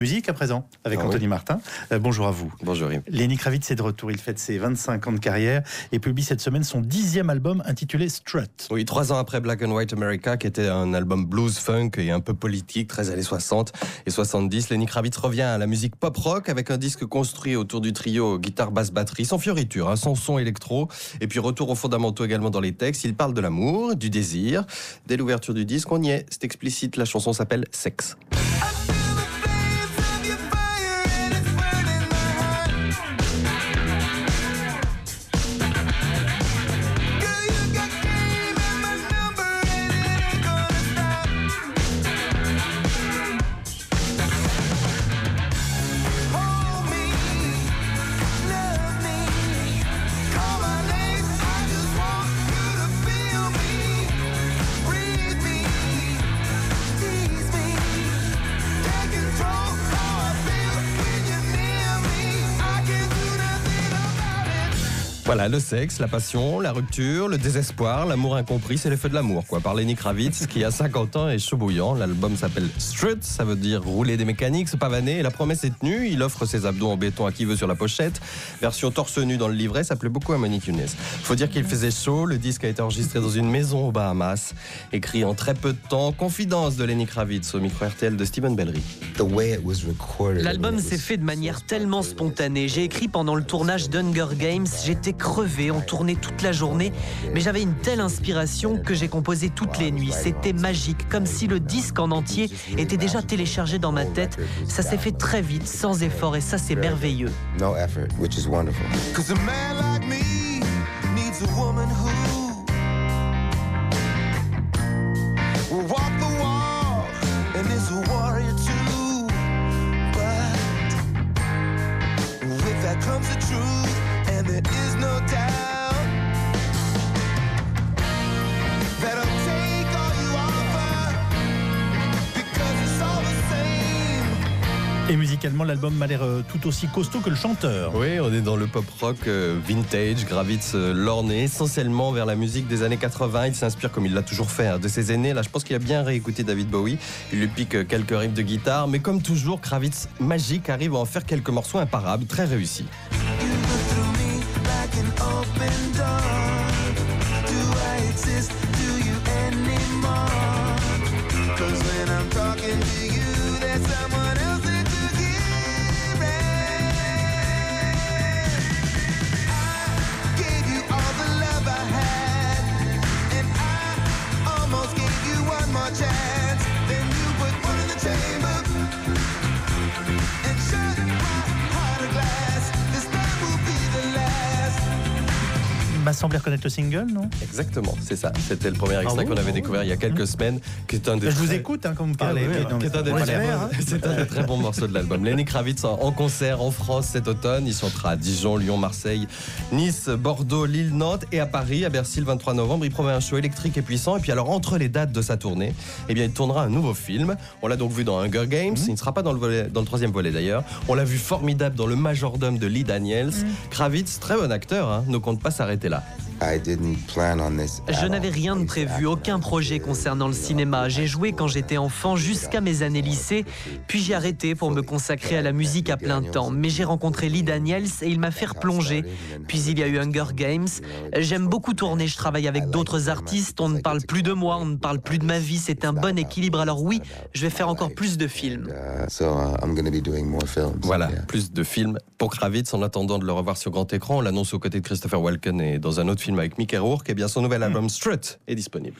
Musique à présent, avec Anthony Martin. Bonjour à vous. Bonjour. Lenny Kravitz est de retour, il fête ses 25 ans de carrière et publie cette semaine son 10e album intitulé Strut. Oui, 3 ans après Black and White America, qui était un album blues, funk et un peu politique, très années 60 et 70. Lenny Kravitz revient à la musique pop-rock avec un disque construit autour du trio guitare, basse, batterie, sans fioriture, sans son électro, et puis retour aux fondamentaux également dans les textes. Il parle de l'amour, du désir. Dès l'ouverture du disque, on y est, c'est explicite, la chanson s'appelle Sex. Voilà, le sexe, la passion, la rupture, le désespoir, l'amour incompris, c'est les feux de l'amour, quoi. Par Lenny Kravitz, qui a 50 ans et chaud bouillant. L'album s'appelle Strut, ça veut dire rouler des mécaniques, se pavaner. Et la promesse est tenue, il offre ses abdos en béton à qui veut sur la pochette. Version torse nu dans le livret, ça plaît beaucoup à Monique Younes. Faut dire qu'il faisait chaud, le disque a été enregistré dans une maison aux Bahamas. Écrit en très peu de temps, confidence de Lenny Kravitz au micro RTL de Stephen Bellery. L'album s'est fait de manière tellement spontanée. J'ai écrit pendant le tournage d'Hunger Games, j'étais crevé, on tournait toute la journée, mais j'avais une telle inspiration que j'ai composé toutes les nuits. C'était magique, comme si le disque en entier était déjà téléchargé dans ma tête. Ça s'est fait très vite, sans effort, et ça c'est merveilleux. There is no doubt that I'll take all you offer because it's all the same. Et musicalement, l'album m'a l'air tout aussi costaud que le chanteur. Oui, on est dans le pop-rock vintage. Kravitz lorné essentiellement vers la musique des années 80. Il s'inspire, comme il l'a toujours fait, de ses aînés. Là, je pense qu'il a bien réécouté David Bowie. Il lui pique quelques riffs de guitare. Mais comme toujours, Kravitz magique arrive à en faire quelques morceaux imparables, très réussis. Open door. Do I exist? Do you anymore? 'Cause when I'm talking to you, there's someone else that you give. I gave you all the love I had, and I almost gave you one more chance. Then you put one in the chamber and shut my heart of glass. This time will be the last. M'a semblé reconnaître le single, non? Exactement, c'est ça. C'était le premier extrait qu'on avait découvert il y a quelques semaines. Je vous écoute quand vous parlez. C'est un des très bons morceaux de l'album. Lenny Kravitz en concert en France cet automne. Il chantera à Dijon, Lyon, Marseille, Nice, Bordeaux, Lille, Nantes et à Paris, à Bercy le 23 novembre. Il promet un show électrique et puissant. Et puis alors, entre les dates de sa tournée, eh bien, il tournera un nouveau film. On l'a donc vu dans Hunger Games. Il ne sera pas dans le troisième volet d'ailleurs. On l'a vu formidable dans Le Majordome de Lee Daniels. Kravitz, très bon acteur, ne compte pas s'arrêter là. Je n'avais rien de prévu, aucun projet concernant le cinéma. J'ai joué quand j'étais enfant jusqu'à mes années lycée, puis j'ai arrêté pour me consacrer à la musique à plein temps. Mais j'ai rencontré Lee Daniels et il m'a fait replonger. Puis il y a eu Hunger Games. J'aime beaucoup tourner, je travaille avec d'autres artistes. On ne parle plus de moi, on ne parle plus de ma vie. C'est un bon équilibre. Alors oui, je vais faire encore plus de films. Voilà, plus de films pour Kravitz. En attendant de le revoir sur grand écran, on l'annonce aux côtés de Christopher Walken et dans un autre film avec Mickey Rourke. Eh bien, son nouvel album Strut est disponible.